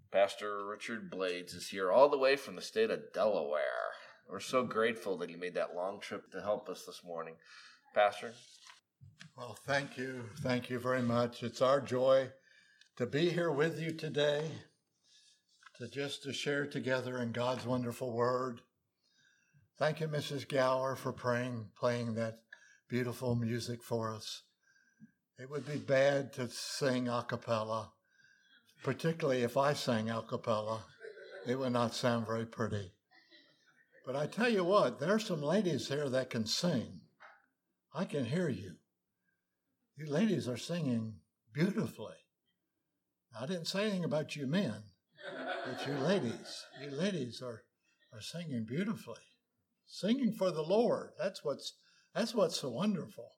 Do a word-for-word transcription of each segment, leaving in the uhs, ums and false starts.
Pastor Richard Blades is here all the way from the state of Delaware. We're so grateful that he made that long trip to help us this morning. Pastor? Well, thank you. Thank you very much. It's our joy to be here with you today, to just to share together in God's wonderful word. Thank you, Missus Gower, for praying, playing that beautiful music for us. It would be bad to sing a cappella, particularly if I sang a cappella. It would not sound very pretty. But I tell you what, there are some ladies here that can sing. I can hear you. You ladies are singing beautifully. I didn't say anything about you men, but you ladies, you ladies are, are singing beautifully. Singing for the Lord. That's what's that's what's so wonderful.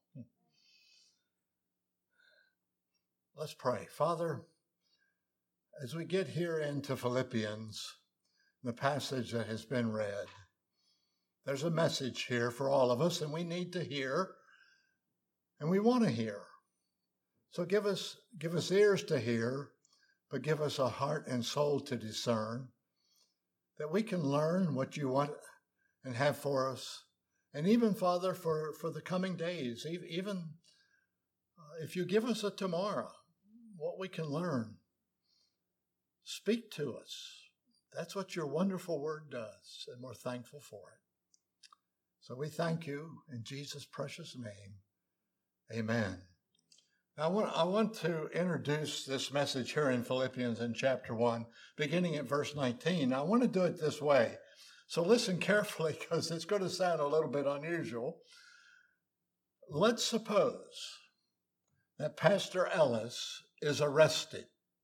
Let's pray. Father, as we get here into Philippians, the passage that has been read, there's a message here for all of us, and we need to hear, and we want to hear. So give us give us ears to hear, but give us a heart and soul to discern, that we can learn what you want and have for us. And even, Father, for, for the coming days, even uh, if you give us a tomorrow, what we can learn, speak to us. That's what your wonderful word does, and we're thankful for it. So we thank you in Jesus' precious name. Amen. Now I want, I want to introduce this message here in Philippians in chapter one, beginning at verse nineteen. I want to do it this way. So listen carefully, because it's going to sound a little bit unusual. Let's suppose that Pastor Ellis is arrested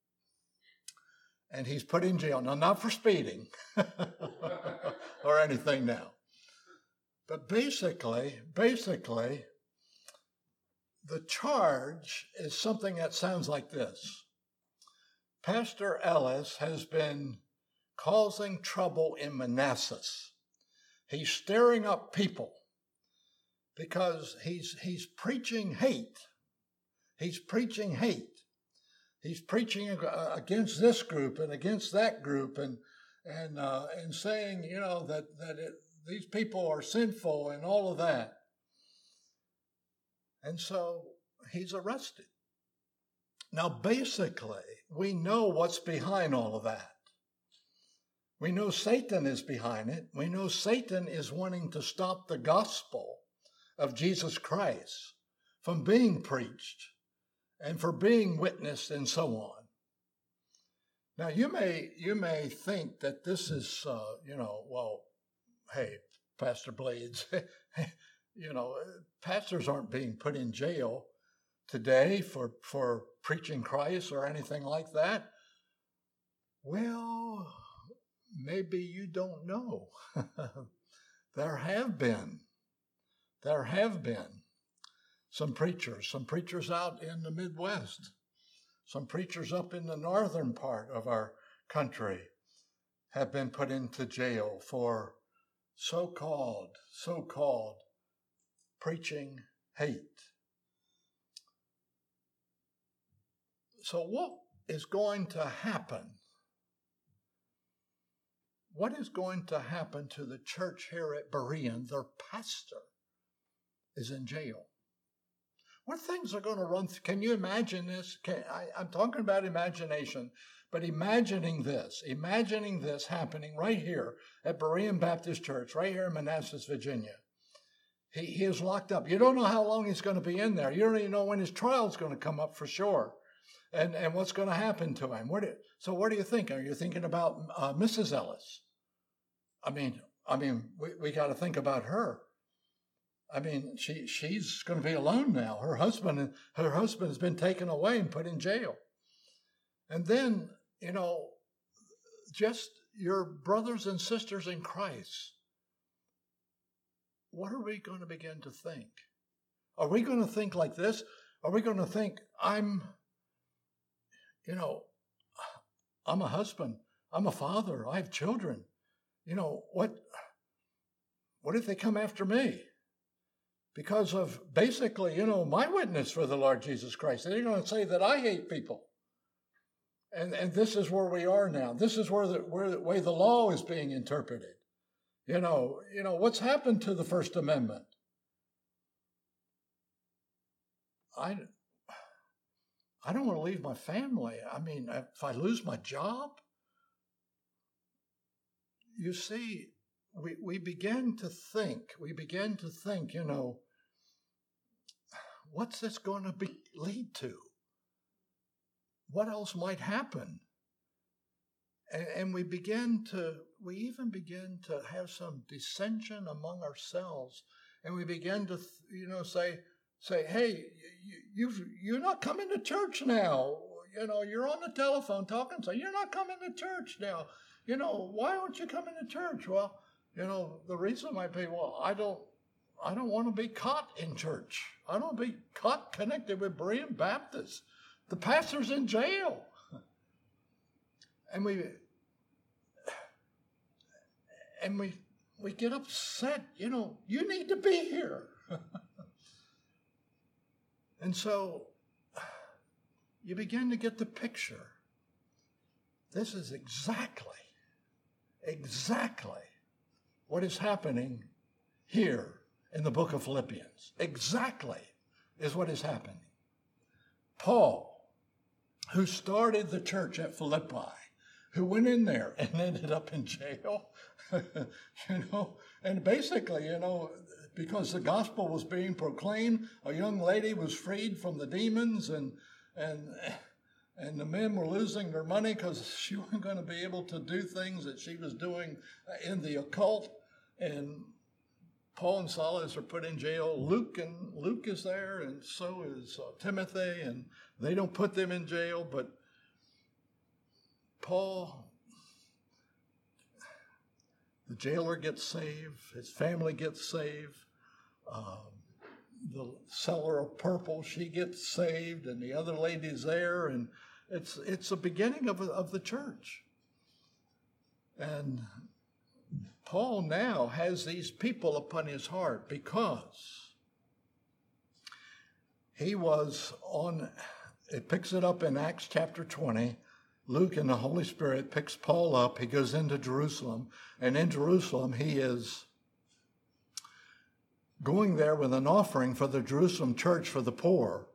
and he's put in jail. Now, not for speeding or anything now. But basically, basically, the charge is something that sounds like this. Pastor Ellis has been causing trouble in Manassas. He's stirring up people because he's he's preaching hate. He's preaching hate. He's preaching against this group and against that group, and and uh, and saying, you know, that that it, these people are sinful and all of that. And so he's arrested. Now, basically, we know what's behind all of that. We know Satan is behind it. We know Satan is wanting to stop the gospel of Jesus Christ from being preached and for being witnessed and so on. Now, you may you may think that this is, uh, you know, well, hey, Pastor Blades, you know, pastors aren't being put in jail today for, for preaching Christ or anything like that. Well, maybe you don't know. There have been, there have been some preachers, some preachers out in the Midwest, some preachers up in the northern part of our country have been put into jail for so-called, so-called preaching hate. So what is going to happen? What is going to happen to the church here at Berean? Their pastor is in jail. What things are going to run through? Can you imagine this? Can, I, I'm talking about imagination, but imagining this, imagining this happening right here at Berean Baptist Church, right here in Manassas, Virginia. He, he is locked up. You don't know how long he's going to be in there. You don't even know when his trial is going to come up for sure, and, and what's going to happen to him. What do, so what do you think? Are you thinking about uh, Missus Ellis? I mean, I mean, we, we got to think about her. I mean, she she's going to be alone now. Her husband her husband has been taken away and put in jail. And then, you know, just your brothers and sisters in Christ. What are we going to begin to think? Are we going to think like this? Are we going to think, I'm, you know, I'm a husband, I'm a father, I have children. You know, what, what if they come after me? Because of basically, you know, my witness for the Lord Jesus Christ. They're going to say that I hate people. And, and this is where we are now. This is where the, where the way the law is being interpreted. You know, you know, what's happened to the First Amendment? I, I don't want to leave my family. I mean, if I lose my job, you see, we, we begin to think, we begin to think, you know, what's this going to be, lead to? What else might happen? And, and we begin to, we even begin to have some dissension among ourselves. And we begin to, you know, say, say, hey, you, you've, you're not coming to church now. You know, you're on the telephone talking, so you're not coming to church now. You know, why aren't you coming to church? Well, you know, the reason might be, well, I don't, I don't want to be caught in church. I don't want to be caught connected with Berean Baptists. The pastor's in jail. And we, and we, we get upset, you know, you need to be here. And so you begin to get the picture. This is exactly, exactly what is happening here in the book of Philippians. Exactly is what is happening. Paul, who started the church at Philippi, who went in there and ended up in jail, you know, and basically, you know, because the gospel was being proclaimed, a young lady was freed from the demons, and and and the men were losing their money because she wasn't going to be able to do things that she was doing in the occult. And Paul and Silas are put in jail. Luke and Luke is there, and so is uh, Timothy, and they don't put them in jail, but Paul, the jailer, gets saved. His family gets saved. Um, the seller of purple, she gets saved, and the other lady's there, and it's it's a beginning of of the church. And Paul now has these people upon his heart because he was on, it picks it up in Acts chapter twenty. Luke and the Holy Spirit picks Paul up. He goes into Jerusalem, and in Jerusalem he is going there with an offering for the Jerusalem church for the poor.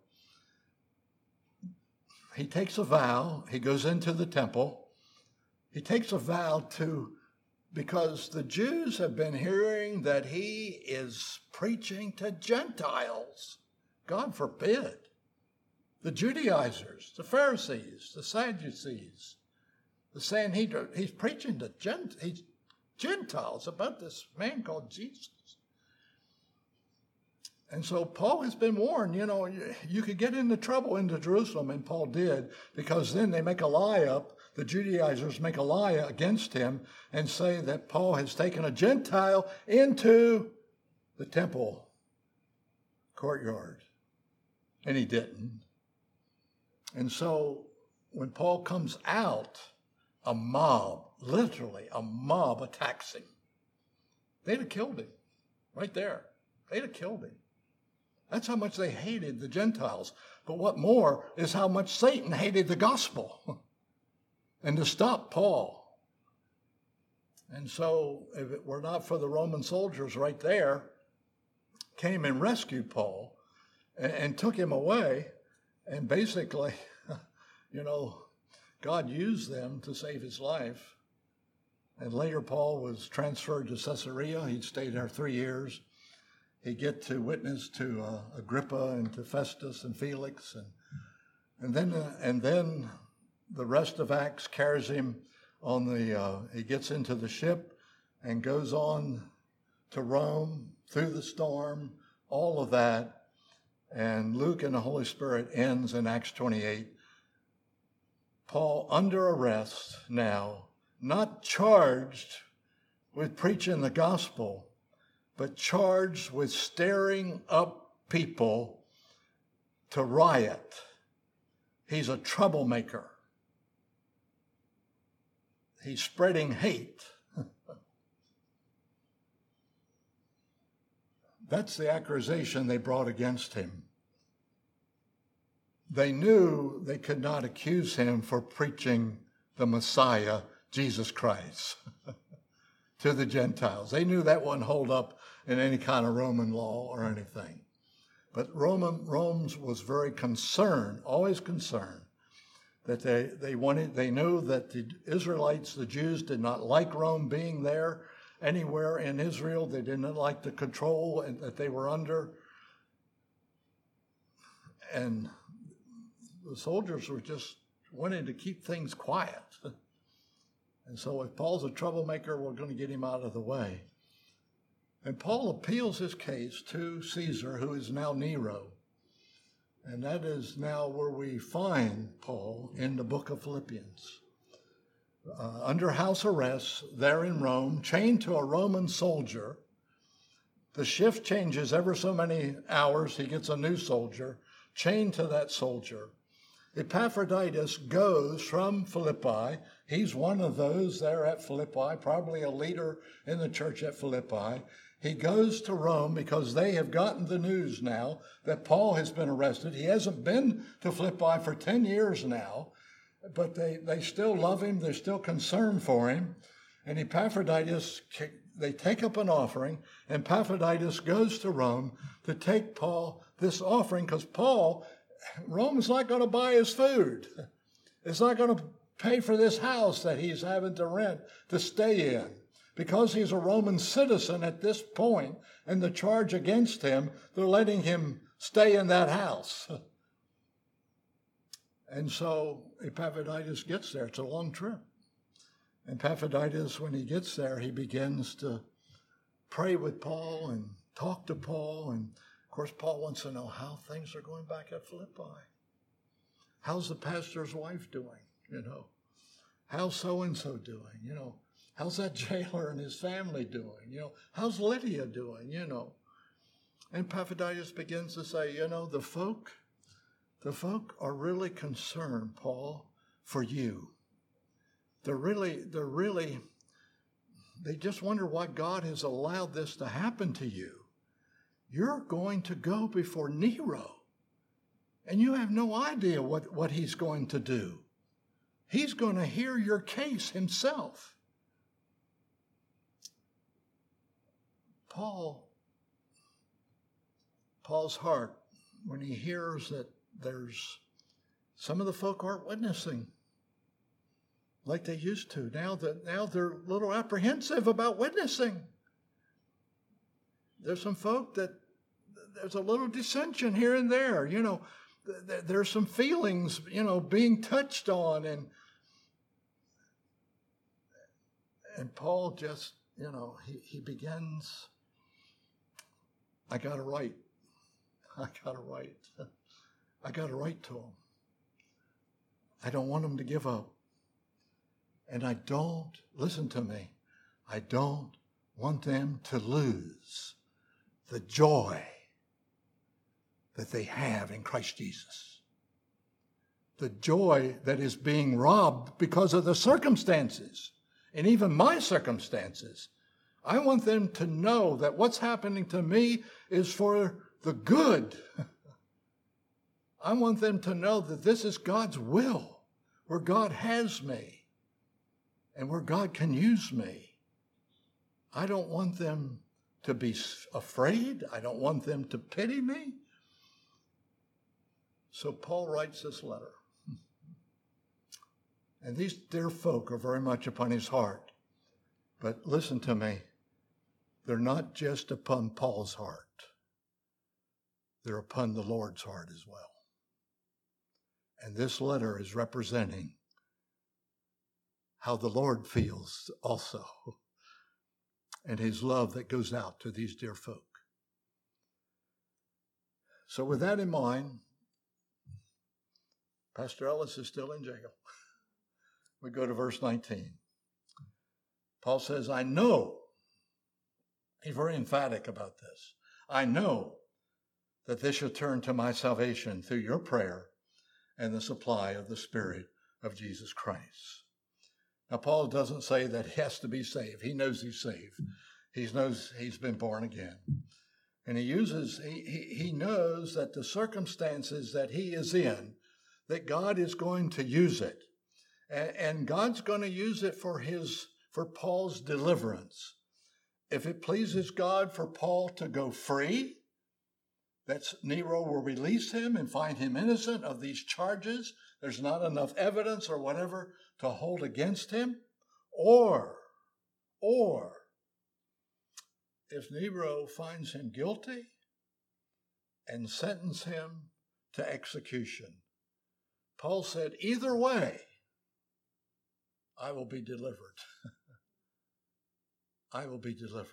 He takes a vow. He goes into the temple. He takes a vow to, because the Jews have been hearing that he is preaching to Gentiles. God forbid. The Judaizers, the Pharisees, the Sadducees, the Sanhedrin, he's preaching to Gent- he's Gentiles about this man called Jesus. And so Paul has been warned, you know, you could get into trouble into Jerusalem, and Paul did, because then they make a lie up. The Judaizers make a lie against him and say that Paul has taken a Gentile into the temple courtyard. And he didn't. And so when Paul comes out, a mob, literally a mob, attacks him. They'd have killed him right there. They'd have killed him. That's how much they hated the Gentiles. But what more is how much Satan hated the gospel. And to stop Paul. And so if it were not for the Roman soldiers right there, came and rescued Paul and, and took him away. And basically, you know, God used them to save his life. And later Paul was transferred to Caesarea. He'd stayed there three years. He'd get to witness to uh, Agrippa and to Festus and Felix. And, and then uh, and then the rest of Acts carries him on the, uh, he gets into the ship and goes on to Rome through the storm, all of that. And Luke and the Holy Spirit ends in Acts twenty-eight. Paul under arrest now, not charged with preaching the gospel, but charged with stirring up people to riot. He's a troublemaker. He's spreading hate. That's the accusation they brought against him. they knew they could not accuse him for preaching the Messiah, Jesus Christ, to the Gentiles. They knew that wouldn't hold up in any kind of Roman law or anything. But Roman, Rome was very concerned, always concerned, that they, they wanted, they knew that the Israelites, the Jews, did not like Rome being there anywhere in Israel. They didn't like the control that they were under. And the soldiers were just wanting to keep things quiet. And so if Paul's a troublemaker, we're going to get him out of the way. And Paul appeals his case to Caesar, who is now Nero. And that is now where we find Paul in the book of Philippians. Uh, under house arrest there in Rome, chained to a Roman soldier. The shift changes ever so many hours. He gets a new soldier, chained to that soldier. Epaphroditus goes from Philippi. He's one of those there at Philippi, probably a leader in the church at Philippi. He goes to Rome because they have gotten the news now that Paul has been arrested. He hasn't been to Philippi for ten years now, but they, they still love him. They're still concerned for him. And Epaphroditus, they take up an offering, and Epaphroditus goes to Rome to take Paul this offering because Paul, Rome's not going to buy his food. It's not going to pay for this house that he's having to rent to stay in. Because he's a Roman citizen at this point, and the charge against him, they're letting him stay in that house. And so Epaphroditus gets there. It's a long trip. And Epaphroditus, when he gets there, he begins to pray with Paul and talk to Paul. And, of course, Paul wants to know how things are going back at Philippi. How's the pastor's wife doing, you know? How's so-and-so doing, you know? How's that jailer and his family doing? You know, how's Lydia doing? You know, and Epaphroditus begins to say, you know, the folk, the folk are really concerned, Paul, for you. They're really, they're really, they just wonder why God has allowed this to happen to you. You're going to go before Nero, and you have no idea what, what he's going to do. He's going to hear your case himself. Paul, Paul's heart, when he hears that there's some of the folk aren't witnessing like they used to. Now that now they're a little apprehensive about witnessing. There's some folk that there's a little dissension here and there. You know, th- there's some feelings, you know, being touched on, and and Paul just, you know, he, he begins. I got to write. I got to write. I got to write to them. I don't want them to give up. And I don't, listen to me, I don't want them to lose the joy that they have in Christ Jesus. The joy that is being robbed because of the circumstances, and even my circumstances. I want them to know that what's happening to me is for the good. I want them to know that this is God's will, where God has me and where God can use me. I don't want them to be afraid. I don't want them to pity me. So Paul writes this letter. And these dear folk are very much upon his heart. But listen to me. They're not just upon Paul's heart. They're upon the Lord's heart as well. And this letter is representing how the Lord feels also, and his love that goes out to these dear folk. So with that in mind, Pastor Ellis is still in jail. We go to verse nineteen. Paul says, I know, he's very emphatic about this, I know that this shall turn to my salvation through your prayer and the supply of the Spirit of Jesus Christ. Now, Paul doesn't say that he has to be saved. He knows he's saved. He knows he's been born again. And he uses, he, he, he knows that the circumstances that he is in that God is going to use it. And, and God's going to use it for his, for Paul's deliverance. If it pleases God for Paul to go free, that's Nero will release him and find him innocent of these charges. There's not enough evidence or whatever to hold against him. Or, or, if Nero finds him guilty and sentence him to execution. Paul said, either way, I will be delivered. I will be delivered.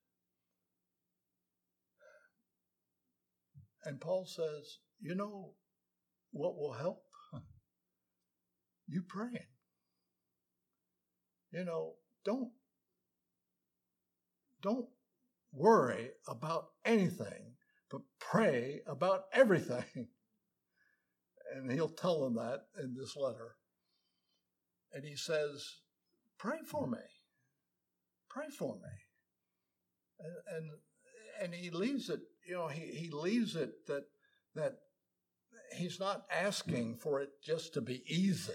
And Paul says, you know what will help? You praying. You know, don't, don't worry about anything, but pray about everything. And he'll tell them that in this letter. And he says, pray for me. Pray for me. And, and, and he leaves it, you know, he, he leaves it that, that he's not asking for it just to be easy.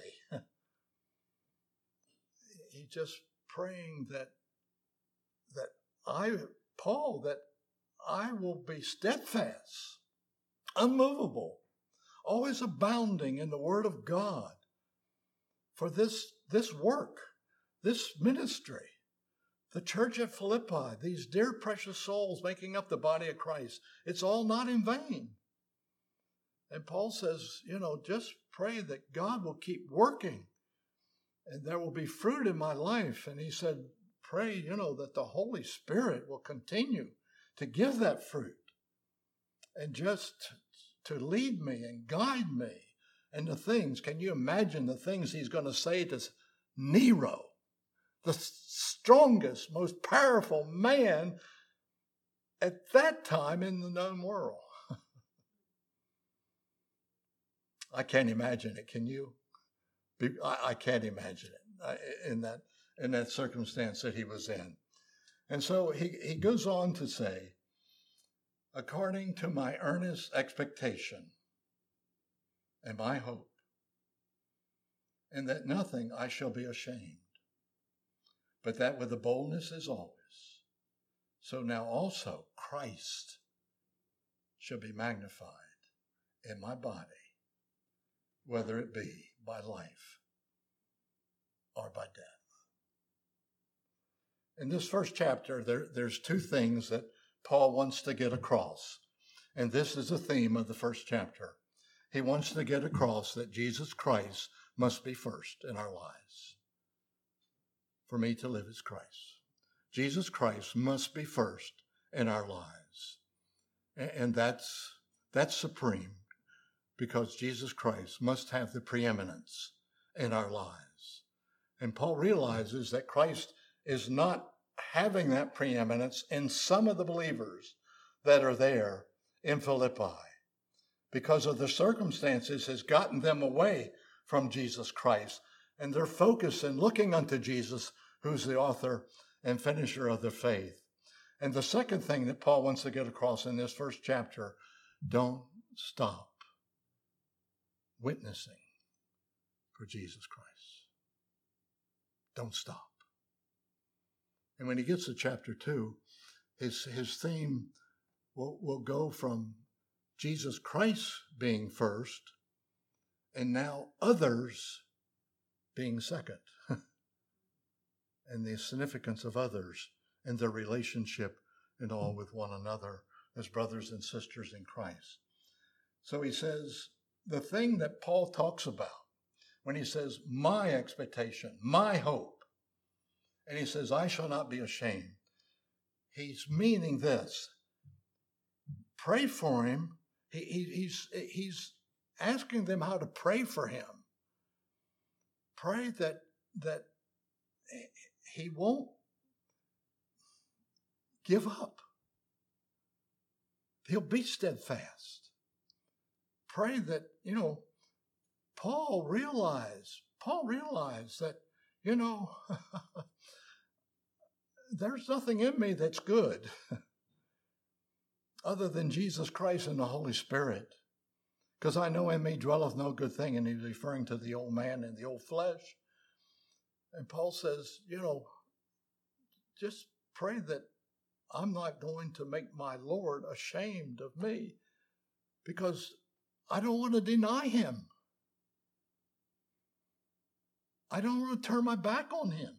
He's just praying that, that I, Paul, that I will be steadfast, unmovable, always abounding in the word of God for this, this work, this ministry, the church at Philippi, these dear precious souls making up the body of Christ. It's all not in vain. And Paul says, you know, just pray that God will keep working and there will be fruit in my life. And he said, pray, you know, that the Holy Spirit will continue to give that fruit and just to lead me and guide me and the things. Can you imagine the things he's going to say to Nero, the strongest, most powerful man at that time in the known world? I can't imagine it. Can you? I, I can't imagine it in that in that circumstance that he was in. And so he, he goes on to say, according to my earnest expectation and my hope, and that nothing I shall be ashamed, but that with the boldness as always, so now also Christ shall be magnified in my body, whether it be by life or by death. In this first chapter, there, there's two things that Paul wants to get across. And this is the theme of the first chapter. He wants to get across that Jesus Christ must be first in our lives. For me to live is Christ. Jesus Christ must be first in our lives. And that's, that's supreme, because Jesus Christ must have the preeminence in our lives. And Paul realizes that Christ is not having that preeminence in some of the believers that are there in Philippi, because of the circumstances has gotten them away from Jesus Christ, and they're focused and looking unto Jesus, who's the author and finisher of the faith. And the second thing that Paul wants to get across in this first chapter, don't stop witnessing for Jesus Christ. Don't stop. And when he gets to chapter two, his, his theme will, will go from Jesus Christ being first and now others being second. And the significance of others and their relationship and all with one another as brothers and sisters in Christ. So he says, the thing that Paul talks about when he says, my expectation, my hope, and he says, I shall not be ashamed, he's meaning this. Pray for him. He, he, he's, he's asking them how to pray for him. Pray that, that he won't give up. He'll be steadfast. Pray that, you know, Paul realized, Paul realized that, you know, there's nothing in me that's good other than Jesus Christ and the Holy Spirit. because I know in me dwelleth no good thing. And he's referring to the old man and the old flesh. And Paul says, you know, just pray that I'm not going to make my Lord ashamed of me, because I don't want to deny him. I don't want to turn my back on him.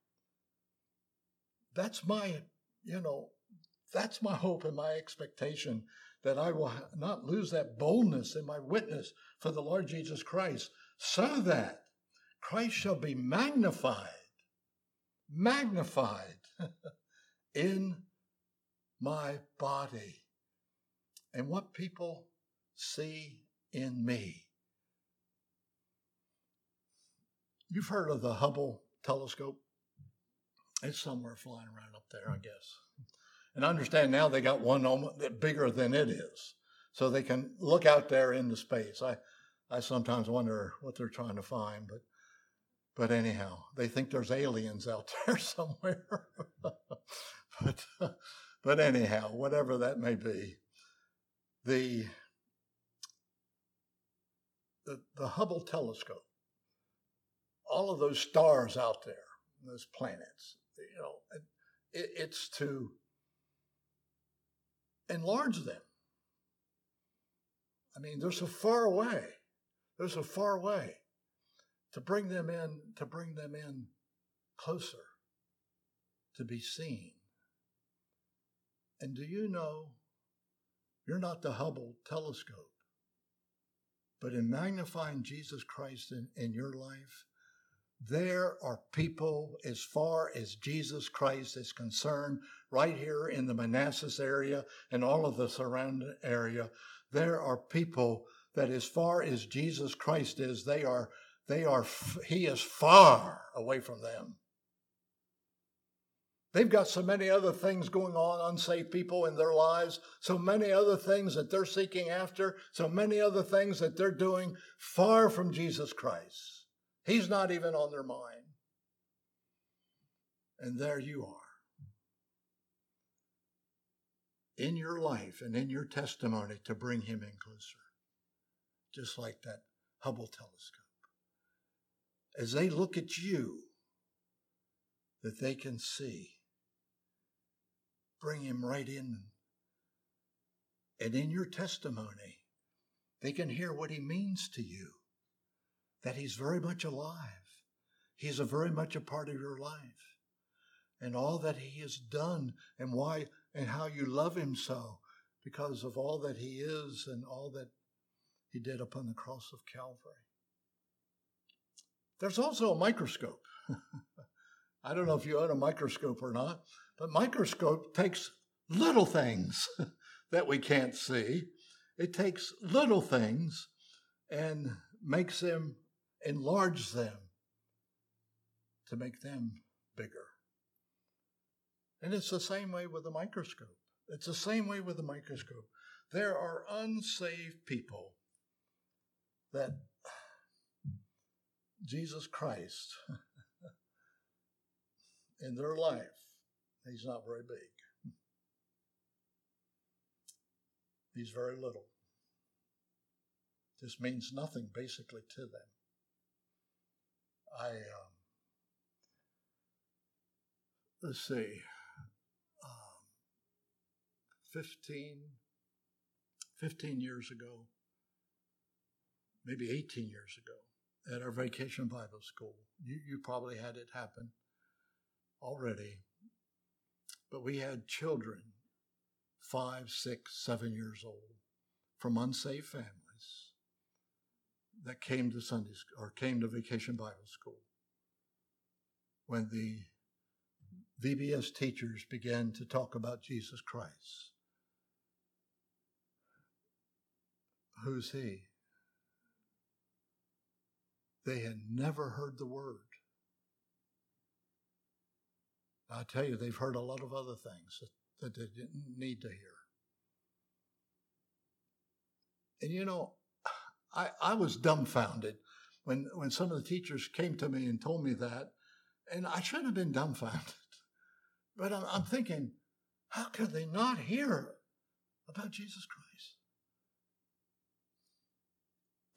That's my, you know, that's my hope and my expectation, that I will not lose that boldness in my witness for the Lord Jesus Christ, so that Christ shall be magnified, magnified in my body, and what people see in me. You've heard of the Hubble telescope? It's somewhere flying around up there, I guess. And I understand now they got one bigger than it is, so they can look out there into space. I, I sometimes wonder what they're trying to find, but but anyhow, they think there's aliens out there somewhere. but but anyhow, whatever that may be, the the, the Hubble telescope, all of those stars out there, those planets, you know, it, it's to enlarge them. I mean, they're so far away. They're so far away. To bring them in, to bring them in closer, to be seen. And do you know, you're not the Hubble telescope, but in magnifying Jesus Christ in, in your life, there are people, as far as Jesus Christ is concerned, right here in the Manassas area and all of the surrounding area, there are people that as far as Jesus Christ is, they are, they are, he is far away from them. They've got so many other things going on, unsaved people in their lives, so many other things that they're seeking after, so many other things that they're doing far from Jesus Christ. He's not even on their mind. And there you are, in your life and in your testimony, to bring him in closer, just like that Hubble telescope. As they look at you, that they can see, bring him right in. And in your testimony, they can hear what he means to you, that he's very much alive. He's a very much a part of your life. And all that he has done, and why and how you love him so, because of all that he is and all that he did upon the cross of Calvary. There's also a microscope. I don't know if you own a microscope or not, but microscope takes little things that we can't see. It takes little things and makes them, enlarge them to make them bigger. And it's the same way with the microscope. It's the same way with the microscope. There are unsaved people that Jesus Christ in their life, he's not very big. He's very little. This means nothing basically to them. I, um, let's see, um, fifteen, fifteen years ago, maybe eighteen years ago, at our Vacation Bible School, you, you probably had it happen already, but we had children, five, six, seven years old, from unsaved families that came to Sunday school, or came to Vacation Bible School, when the V B S teachers began to talk about Jesus Christ. Who's he? They had never heard the word. I tell you, they've heard a lot of other things that, that they didn't need to hear. And you know, I, I was dumbfounded when, when some of the teachers came to me and told me that, and I shouldn't have been dumbfounded. But I'm, I'm thinking, how could they not hear about Jesus Christ?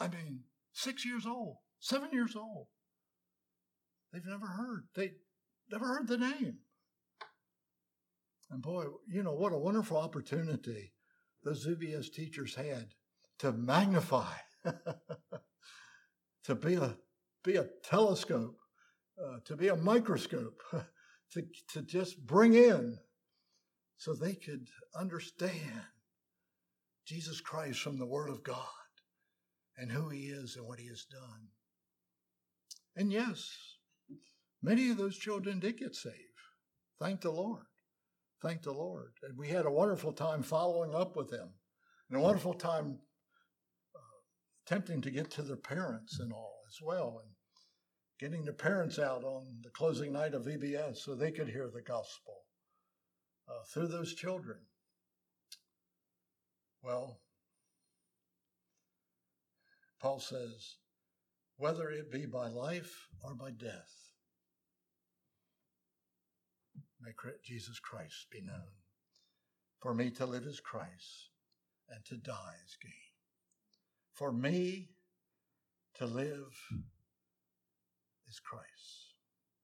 I mean, six years old, seven years old. They've never heard. They never heard the name. And boy, you know, what a wonderful opportunity those V B S teachers had to magnify, to be a be a telescope, uh, to be a microscope, to, to just bring in so they could understand Jesus Christ from the Word of God and who he is and what he has done. And yes, many of those children did get saved. Thank the Lord. Thank the Lord. And we had a wonderful time following up with them, and a wonderful time uh, attempting to get to their parents and all as well, and getting the parents out on the closing night of V B S so they could hear the gospel uh, through those children. Well, Paul says, whether it be by life or by death, may Jesus Christ be known. For me to live is Christ, and to die is gain. For me to live is Christ.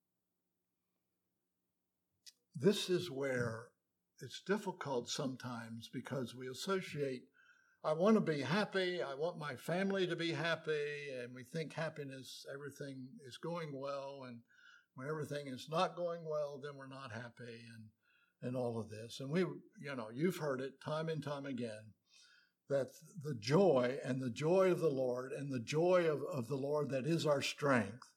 This is where it's difficult sometimes because we associate, I want to be happy, I want my family to be happy, and we think happiness, everything is going well, and when everything is not going well, then we're not happy, and and all of this. And we, you know, you've heard it time and time again, that the joy and the joy of the Lord and the joy of, of the Lord that is our strength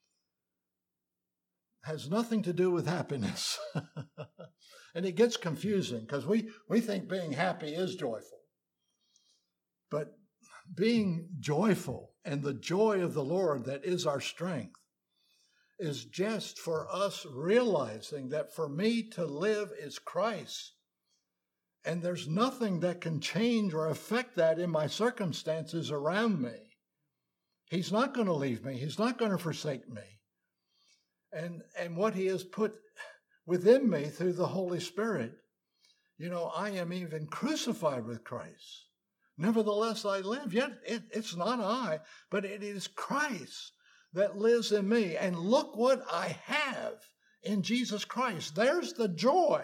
has nothing to do with happiness. And it gets confusing because we, we think being happy is joyful. But being joyful and the joy of the Lord that is our strength is just for us realizing that for me to live is Christ. And there's nothing that can change or affect that in my circumstances around me. He's not going to leave me. He's not going to forsake me. And, and what he has put within me through the Holy Spirit, you know, I am even crucified with Christ. Nevertheless, I live. Yet it, it's not I, but it is Christ that lives in me. And look what I have in Jesus Christ. There's the joy.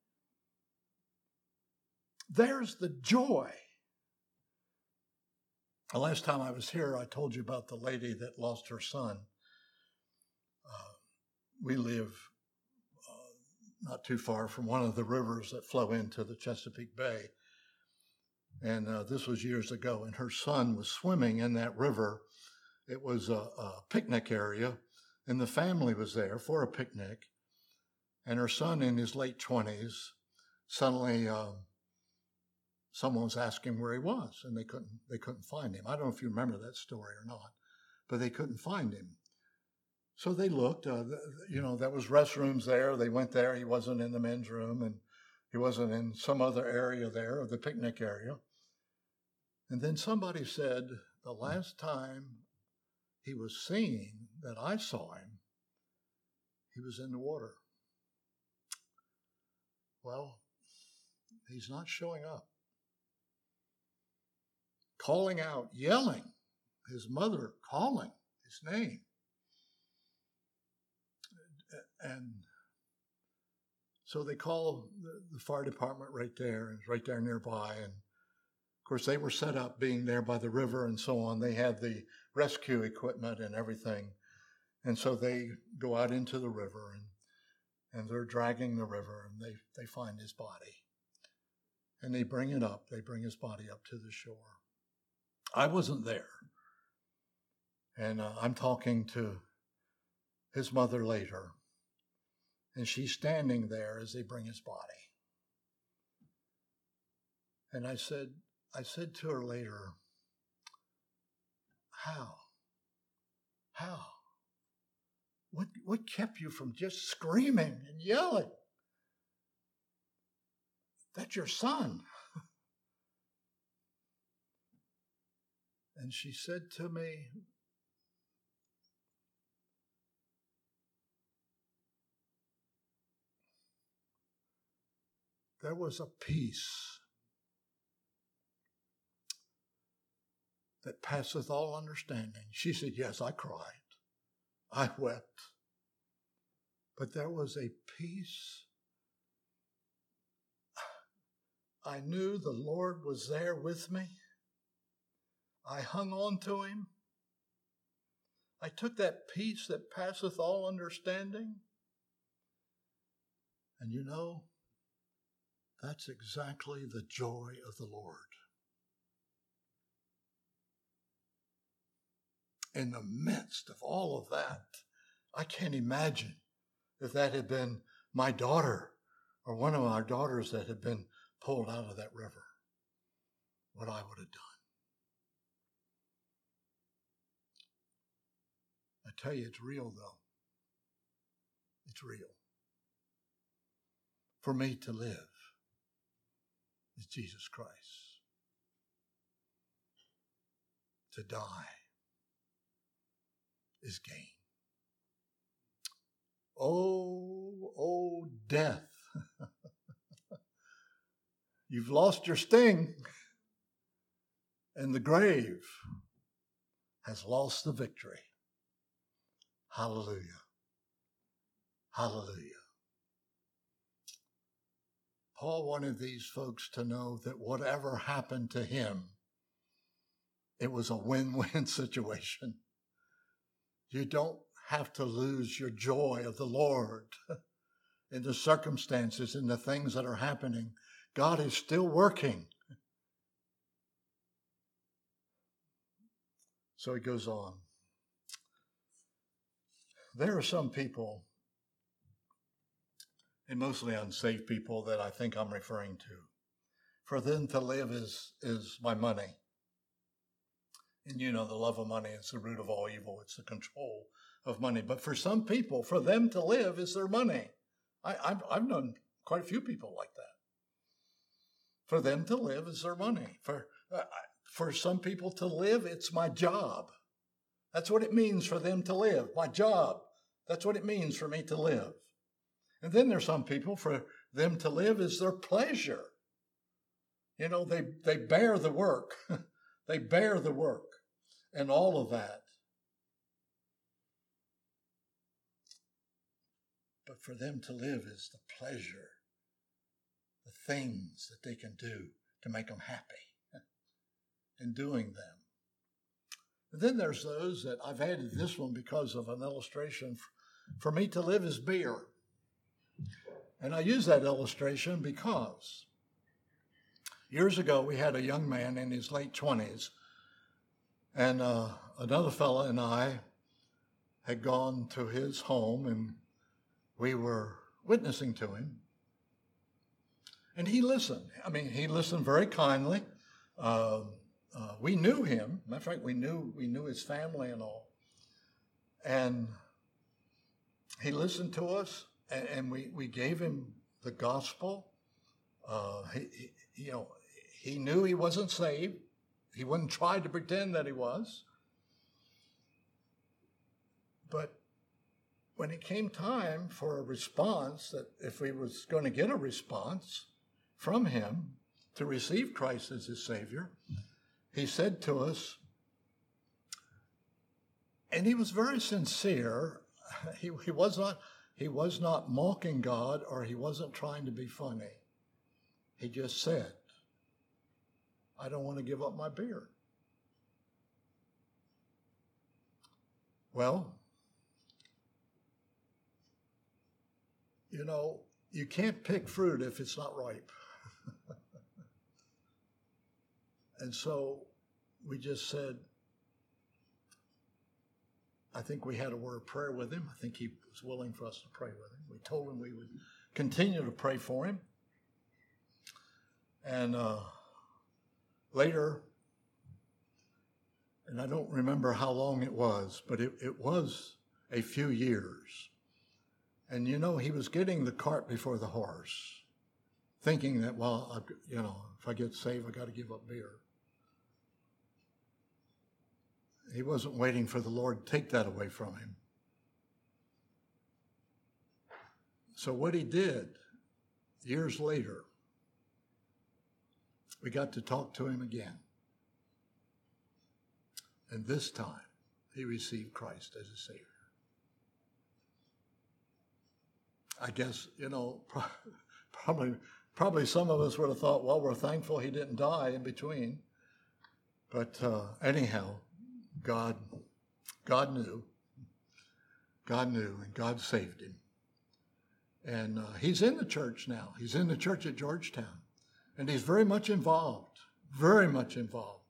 There's the joy. The last time I was here, I told you about the lady that lost her son. Uh, we live uh, not too far from one of the rivers that flow into the Chesapeake Bay. And uh, this was years ago, and her son was swimming in that river. It was a, a picnic area, and the family was there for a picnic. And her son, in his late twenties, suddenly uh, someone was asking where he was, and they couldn't they couldn't find him. I don't know if you remember that story or not, but they couldn't find him. So they looked. Uh, the, you know, there was restrooms there. They went there. He wasn't in the men's room, and he wasn't in some other area there, the picnic area. And then somebody said, the last time he was seen, that I saw him, he was in the water. Well, he's not showing up. Calling out, yelling, his mother calling his name. And so they call the, the fire department right there, and right there nearby. And of course, they were set up being there by the river and so on. They had the rescue equipment and everything. And so they go out into the river, and, and they're dragging the river, and they, they find his body. And they bring it up. They bring his body up to the shore. I wasn't there. And uh, I'm talking to his mother later. And she's standing there as they bring his body. And I said, I said to her later, how? How? What, what kept you from just screaming and yelling? That's your son. And she said to me, there was a peace that passeth all understanding. She said, yes, I cried. I wept. But there was a peace. I knew the Lord was there with me. I hung on to him. I took that peace that passeth all understanding. And you know, that's exactly the joy of the Lord. In the midst of all of that, I can't imagine if that had been my daughter or one of our daughters that had been pulled out of that river, what I would have done. I tell you, it's real though. It's real. For me to live is Jesus Christ. To die is gain. Oh, oh, death. You've lost your sting, and the grave has lost the victory. Hallelujah. Hallelujah. Paul wanted these folks to know that whatever happened to him, it was a win-win situation. You don't have to lose your joy of the Lord in the circumstances and the things that are happening. God is still working. So he goes on. There are some people, and mostly unsaved people, that I think I'm referring to. For them to live is, is my money. And you know, the love of money is the root of all evil. It's the control of money. But for some people, for them to live is their money. I, I've, I've known quite a few people like that. For them to live is their money. For, uh, for some people to live, it's my job. That's what it means for them to live. My job. That's what it means for me to live. And then there's some people, for them to live is their pleasure. You know, they, they bear the work. They bear the work and all of that. But for them to live is the pleasure, the things that they can do to make them happy in doing them. And then there's those that I've added this one because of an illustration. For me to live is beer. And I use that illustration because years ago we had a young man in his late twenties, and uh, another fella and I had gone to his home, and we were witnessing to him. And he listened. I mean, he listened very kindly. Uh, uh, we knew him. Matter of fact, we knew we knew his family and all. And he listened to us, and, and we, we gave him the gospel. Uh, he, he, you know, he knew he wasn't saved. He wouldn't try to pretend that he was. But when it came time for a response, that if we was going to get a response from him to receive Christ as his Savior, he said to us, and he was very sincere. He, he was not, he was not mocking God, or he wasn't trying to be funny. He just said, I don't want to give up my beer. Well, you know, you can't pick fruit if it's not ripe. And so we just said, I think we had a word of prayer with him. I think he was willing for us to pray with him. We told him we would continue to pray for him. And uh, later, and I don't remember how long it was, but it, it was a few years. And, you know, he was getting the cart before the horse, thinking that, well, I, you know, if I get saved, I got to give up beer. He wasn't waiting for the Lord to take that away from him. So what he did, years later, we got to talk to him again. And this time, he received Christ as his Savior. I guess, you know, probably probably some of us would have thought, well, we're thankful he didn't die in between. But uh, anyhow, God, God knew. God knew, and God saved him. And uh, he's in the church now. He's in the church at Georgetown. And he's very much involved, very much involved.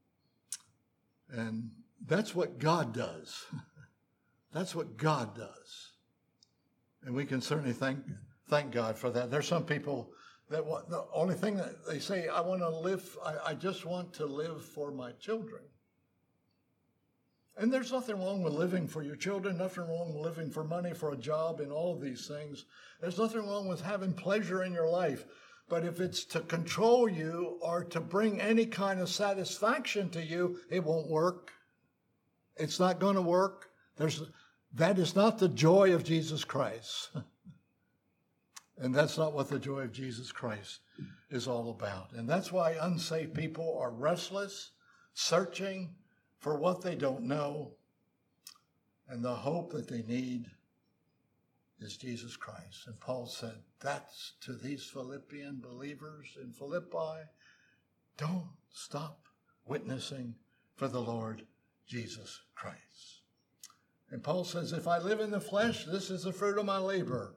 And that's what God does. That's what God does. And we can certainly thank thank God for that. There's some people that want, the only thing that they say, I want to live, I, I just want to live for my children. And there's nothing wrong with living for your children, nothing wrong with living for money, for a job, and all of these things. There's nothing wrong with having pleasure in your life. But if it's to control you or to bring any kind of satisfaction to you, it won't work. It's not going to work. There's, that is not the joy of Jesus Christ. And that's not what the joy of Jesus Christ is all about. And that's why unsaved people are restless, searching for what they don't know. And the hope that they need is Jesus Christ. And Paul said, that's to these Philippian believers in Philippi. Don't stop witnessing for the Lord Jesus Christ. And Paul says, if I live in the flesh, this is the fruit of my labor.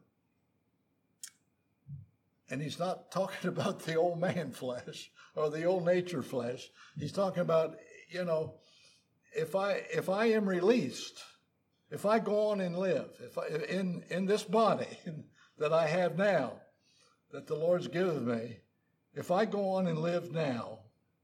And he's not talking about the old man flesh or the old nature flesh. He's talking about, you know, if I if I am released, if I go on and live, if I, in in this body that I have now, that the Lord's given me, if I go on and live now,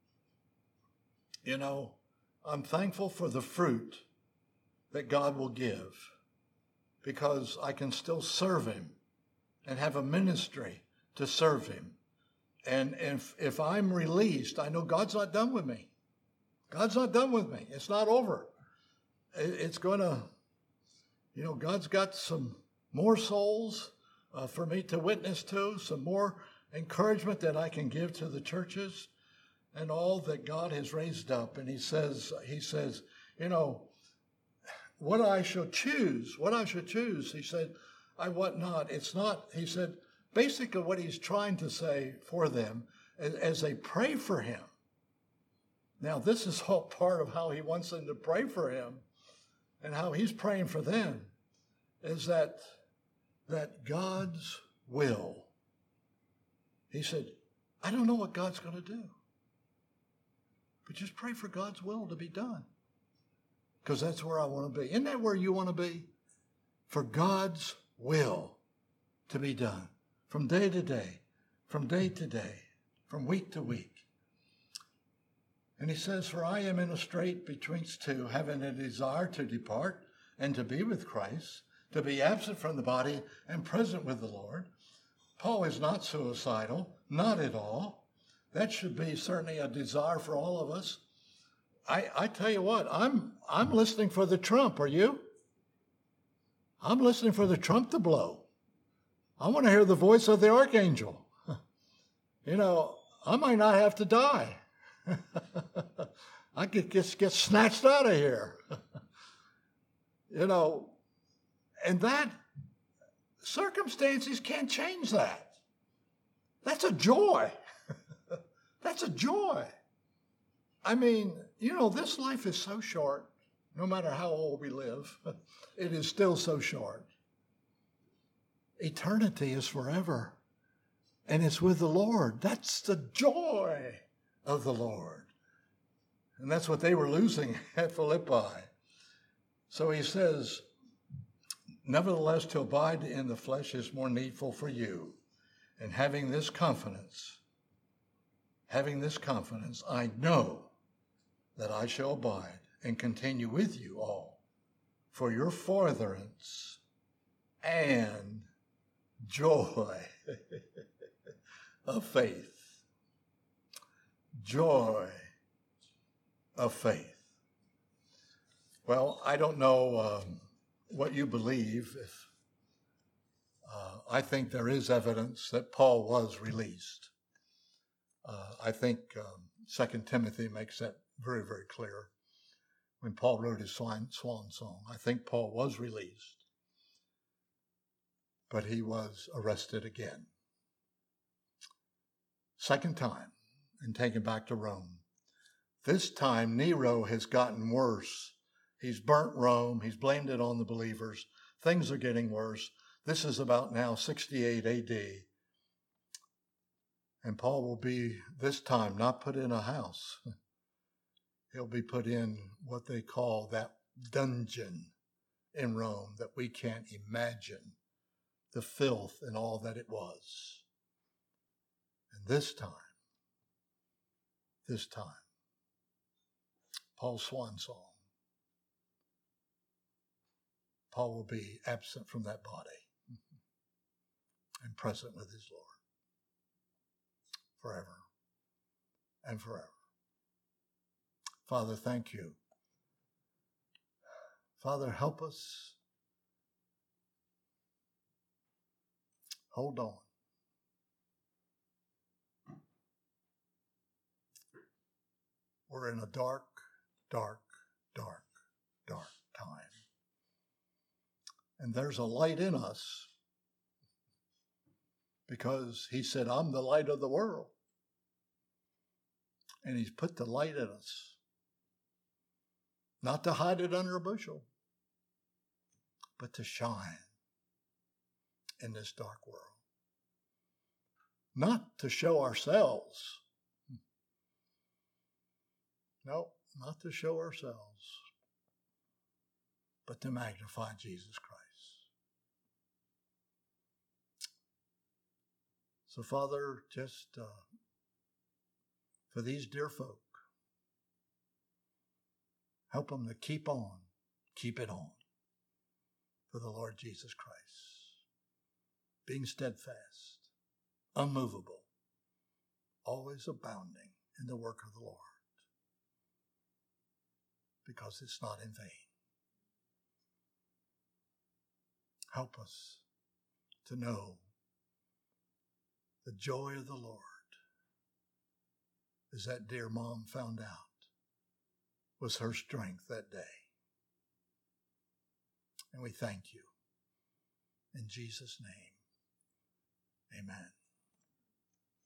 you know, I'm thankful for the fruit that God will give, because I can still serve him and have a ministry to serve him. And if, if I'm released, I know God's not done with me. God's not done with me. It's not over. It, it's going to, you know, God's got some more souls uh, for me to witness to, some more encouragement that I can give to the churches and all that God has raised up. And he says, he says, you know, what I shall choose, what I should choose, he said, I want not. It's not, he said, basically what he's trying to say for them as, as they pray for him. Now, this is all part of how he wants them to pray for him and how he's praying for them, is that, that God's will. He said, I don't know what God's going to do, but just pray for God's will to be done, because that's where I want to be. Isn't that where you want to be? For God's will to be done from day to day, from day to day, from week to week. And he says, for I am in a strait betwixt two, having a desire to depart and to be with Christ, to be absent from the body and present with the Lord. Paul is not suicidal, not at all. That should be certainly a desire for all of us. I, I tell you what, I'm I'm listening for the trump. Are you? I'm listening for the trump to blow. I want to hear the voice of the archangel. You know, I might not have to die. I could just get snatched out of here. You know, and that, circumstances can't change that. That's a joy. That's a joy. I mean, you know, this life is so short, no matter how old we live, it is still so short. Eternity is forever, and it's with the Lord. That's the joy of the Lord. And that's what they were losing at Philippi. So he says, nevertheless, to abide in the flesh is more needful for you. And having this confidence, having this confidence, I know that I shall abide and continue with you all for your furtherance and joy of faith. Joy of faith. Well, I don't know um, what you believe. If, uh, I think there is evidence that Paul was released. Uh, I think um, Second Timothy makes that very, very clear. when Paul wrote his swan, swan song. I think Paul was released, but he was arrested again. Second time, and taken back to Rome. This time, Nero has gotten worse. He's burnt Rome. He's blamed it on the believers. Things are getting worse. This is about now sixty-eight A D. And Paul will be, this time, not put in a house. He'll be put in what they call that dungeon in Rome that we can't imagine the filth and all that it was. And this time, this time, Paul's swan song, Paul will be absent from that body and present with his Lord forever and forever. Father, thank you. Father, help us. Hold on. We're in a dark, dark, dark, dark time. And there's a light in us because he said, I'm the light of the world. And he's put the light in us, not to hide it under a bushel, but to shine in this dark world. Not to show ourselves. No, not to show ourselves, but to magnify Jesus Christ. So, Father, just uh, for these dear folk, help them to keep on, keep it on for the Lord Jesus Christ, being steadfast, unmovable, always abounding in the work of the Lord, because it's not in vain. Help us to know the joy of the Lord, as that dear mom found out, was her strength that day. And we thank you. In Jesus' name, amen.